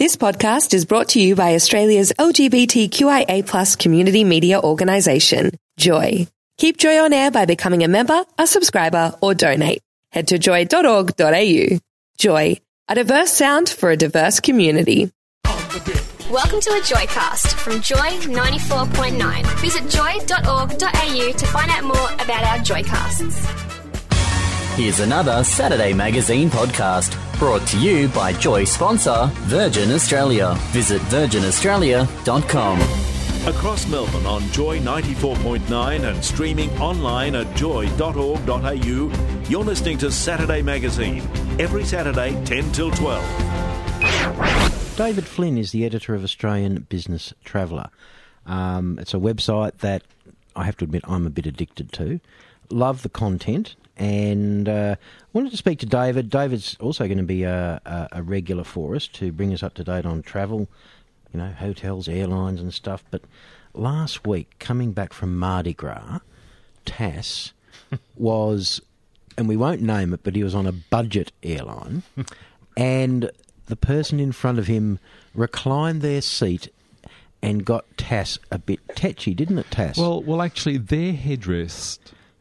This podcast is brought to you by Australia's LGBTQIA+ community media organisation, Joy. Keep Joy on air by becoming a member, a subscriber, or donate. Head to joy.org.au. Joy, a diverse sound for a diverse community. Welcome to a Joycast from Joy 94.9. Visit joy.org.au to find out more about our Joycasts. Here's another Saturday Magazine podcast brought to you by Joy sponsor Virgin Australia. Visit virginaustralia.com. Across Melbourne on Joy 94.9 and streaming online at joy.org.au, you're listening to Saturday Magazine, every Saturday 10 till 12. David Flynn is the editor of Australian Business Traveller. It's a website that I have to admit I'm a bit addicted to. Love the content. And wanted to speak to David. David's also going to be a regular for us to bring us up to date on travel, you know, hotels, airlines and stuff. But last week, coming back from Mardi Gras, Tass was, and we won't name it, but he was on a budget airline, and the person in front of him reclined their seat and got Tass a bit tetchy, didn't it, Tass? Well, actually, their headrest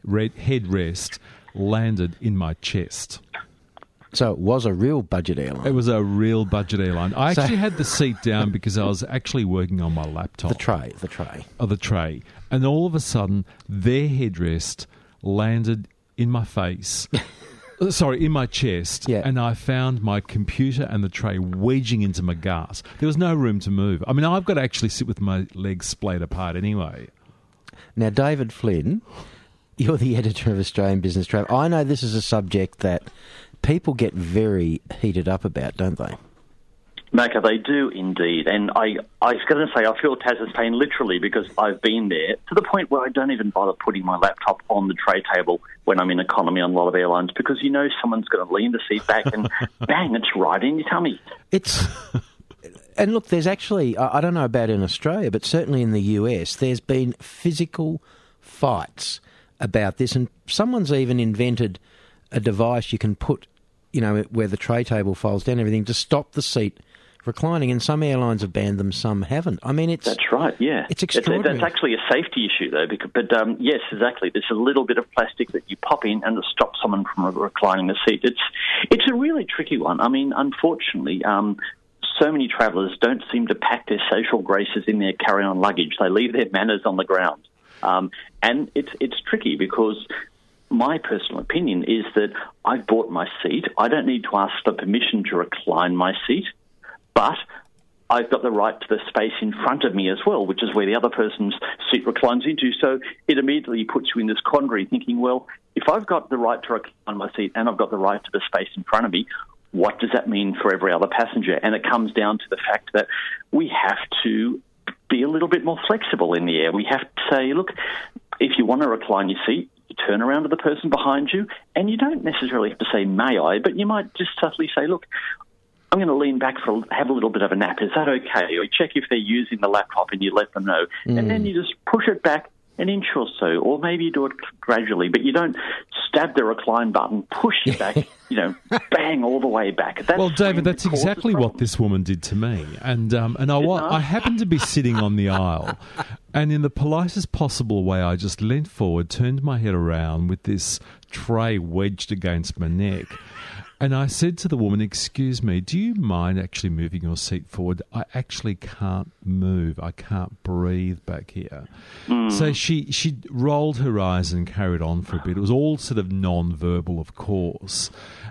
landed in my chest. So it was a real budget airline. It was a real budget airline. I actually had the seat down because I was actually working on my laptop. The tray. Oh, the tray. And all of a sudden, their headrest landed in my face. Sorry, in my chest. Yeah. And I found my computer and the tray wedging into my gas. There was no room to move. I mean, I've got to actually sit with my legs splayed apart anyway. Now, David Flynn, you're the editor of Australian Business Travel. I know this is a subject that people get very heated up about, don't they? Macca, they do indeed. And I was going to say, I feel Tass's pain literally because I've been there to the point where I don't even bother putting my laptop on the tray table when I'm in economy on a lot of airlines because you know someone's going to lean the seat back and bang, it's right in your tummy. And look, there's actually, I don't know about in Australia, but certainly in the US, there's been physical fights about this, and someone's even invented a device you can put, you know, where the tray table folds down, everything, to stop the seat reclining, and some airlines have banned them, some haven't. I mean, that's right, yeah. It's extraordinary. That's actually a safety issue, though, but yes, exactly. There's a little bit of plastic that you pop in and it stops someone from reclining the seat. It's a really tricky one. I mean, unfortunately, so many travellers don't seem to pack their social graces in their carry-on luggage. They leave their manners on the ground. And it's tricky because my personal opinion is that I've bought my seat. I don't need to ask for permission to recline my seat, but I've got the right to the space in front of me as well, which is where the other person's seat reclines into. So it immediately puts you in this quandary thinking, well, if I've got the right to recline my seat and I've got the right to the space in front of me, what does that mean for every other passenger? And it comes down to the fact that we have to be a little bit more flexible in the air. We have to say, look, if you want to recline your seat, you turn around to the person behind you, and you don't necessarily have to say, may I, but you might just subtly say, look, I'm going to lean back have a little bit of a nap. Is that okay? Or check if they're using the laptop and you let them know. And then you just push it back an inch or so, or maybe you do it gradually, but you don't stab the recline button, push it back, bang all the way back. Well, David, that's exactly what this woman did to me. And I happened to be sitting on the aisle, and in the politest possible way, I just leant forward, turned my head around with this tray wedged against my neck. And I said to the woman, excuse me, do you mind actually moving your seat forward? I actually can't move. I can't breathe back here. So she rolled her eyes and carried on for a bit. It was all sort of non-verbal, of course.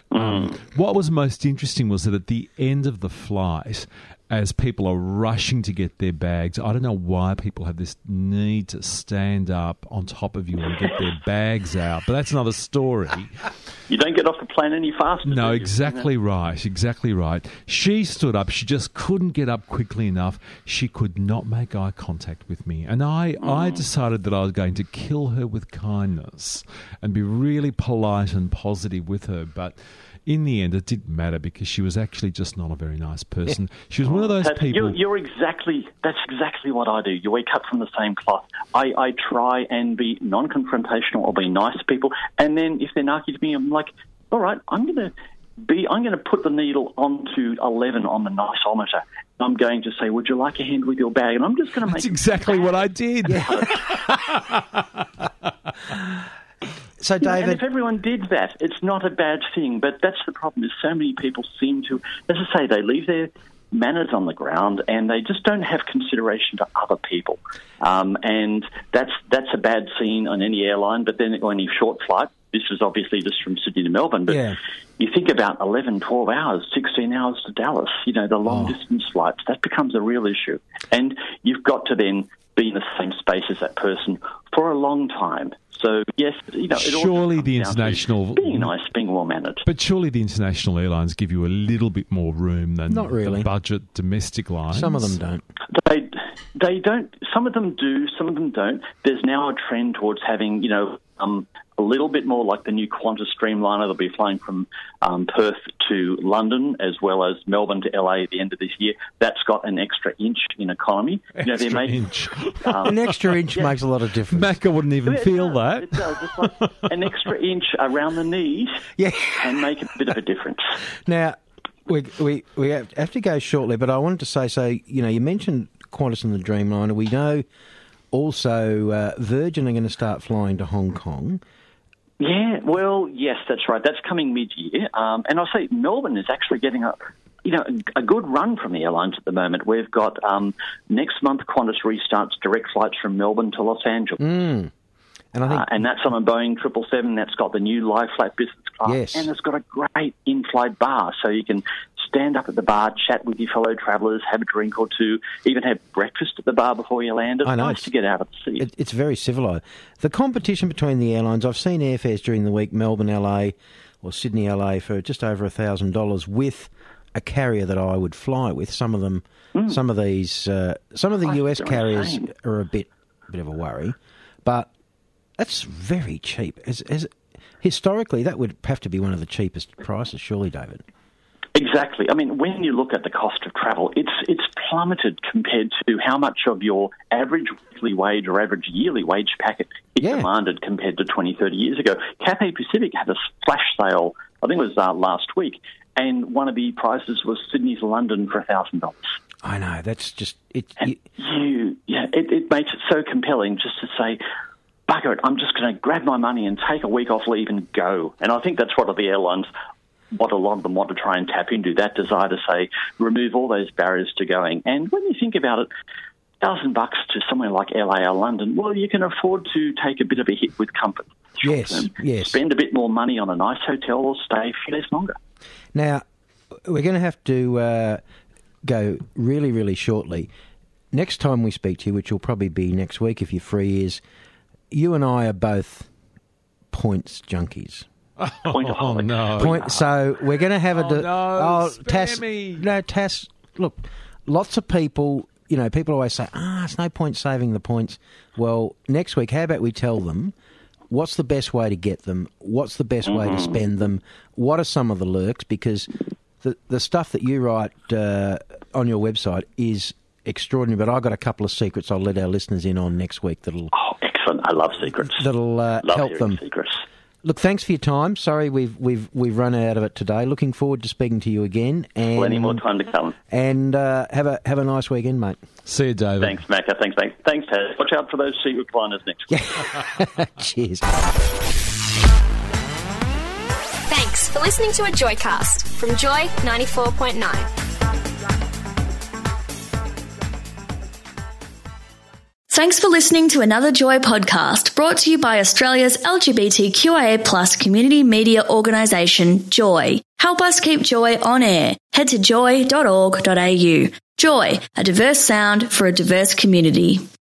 What was most interesting was that at the end of the flight, as people are rushing to get their bags, I don't know why people have this need to stand up on top of you and get their bags out, but that's another story. You don't get off the plane any faster. No, exactly right, exactly right. She stood up. She just couldn't get up quickly enough. She could not make eye contact with me. And I decided that I was going to kill her with kindness and be really polite and positive with her, but in the end, it didn't matter because she was actually just not a very nice person. She was one of those people... That's exactly what I do. We cut from the same cloth. I try and be non-confrontational or be nice to people. And then if they're narky to me, I'm like, all right, I'm going to I'm going to put the needle onto 11 on the niceometer. I'm going to say, would you like a hand with your bag? And I'm just going to make... That's exactly what I did. So, David... and if everyone did that, it's not a bad thing. But that's the problem, is so many people seem to... As I say, they leave their manners on the ground and they just don't have consideration to other people. And that's a bad scene on any airline, but then on any short flight... This is obviously just from Sydney to Melbourne, but you think about 11, 12 hours, 16 hours to Dallas, the long-distance flights, that becomes a real issue. And you've got to then be in the same space as that person for a long time. So, yes, it surely the international... being nice, being well-mannered. But surely the international airlines give you a little bit more room than Not really. the budget domestic lines. Some of them don't. They don't. Some of them do, some of them don't. There's now a trend towards having, a little bit more like the new Qantas Streamliner that'll be flying from Perth to London as well as Melbourne to LA at the end of this year. That's got an extra inch in economy. Extra inch. An extra inch makes a lot of difference. Macca wouldn't even feel that. It does. It's like an extra inch around the knees can make a bit of a difference. Now, we have to go shortly, but I wanted to say, so, you mentioned Qantas and the Dreamliner. We know also Virgin are going to start flying to Hong Kong. Yeah, well, yes, that's right. That's coming mid-year. And I'll say Melbourne is actually getting a good run from the airlines at the moment. We've got next month Qantas restarts direct flights from Melbourne to Los Angeles. And I think, and that's on a Boeing 777. That's got the new lie flat business class. Yes. And it's got a great in-flight bar, so you can stand up at the bar, chat with your fellow travellers, have a drink or two, even have breakfast at the bar before you land. It's nice to get out of the seat. It's very civilised. The competition between the airlines, I've seen airfares during the week, Melbourne, LA, or Sydney, LA, for just over $1,000 with a carrier that I would fly with. Some of them, some of the US carriers are a bit of a worry, but that's very cheap. Historically, that would have to be one of the cheapest prices, surely, David. Exactly. I mean, when you look at the cost of travel, it's plummeted compared to how much of your average weekly wage or average yearly wage packet is demanded compared to 20, 30 years ago. Cathay Pacific had a flash sale, I think it was last week, and one of the prices was Sydney to London for $1,000. I know, that's just... It makes it so compelling just to say, bugger it, I'm just going to grab my money and take a week off leave and go. And I think that's what the airlines... what a lot of them want to try and tap into, that desire to, say, remove all those barriers to going. And when you think about it, $1,000 to somewhere like LA or London, well, you can afford to take a bit of a hit with comfort. Yes. Spend a bit more money on a nice hotel or stay a few days longer. Now, we're going to have to go really, really shortly. Next time we speak to you, which will probably be next week if you're free, is you and I are both points junkies. No. So we're going to have spare me. Tass, look, lots of people, people always say, it's no point saving the points. Well, next week, how about we tell them what's the best way to get them, what's the best way to spend them, what are some of the lurks, because the stuff that you write on your website is extraordinary, but I've got a couple of secrets I'll let our listeners in on next week that'll... Oh, excellent. I love secrets. That'll help them. Secrets. Look, thanks for your time. Sorry we've run out of it today. Looking forward to speaking to you again. And, plenty more time to come. And have a nice weekend, mate. See you, David. Thanks, Macca. Thanks, mate. Thanks, Taz. Watch out for those secret recliners next week. Cheers. Thanks for listening to a Joycast from Joy 94.9. Thanks for listening to another Joy podcast brought to you by Australia's LGBTQIA+ community media organisation, Joy. Help us keep Joy on air. Head to joy.org.au. Joy, a diverse sound for a diverse community.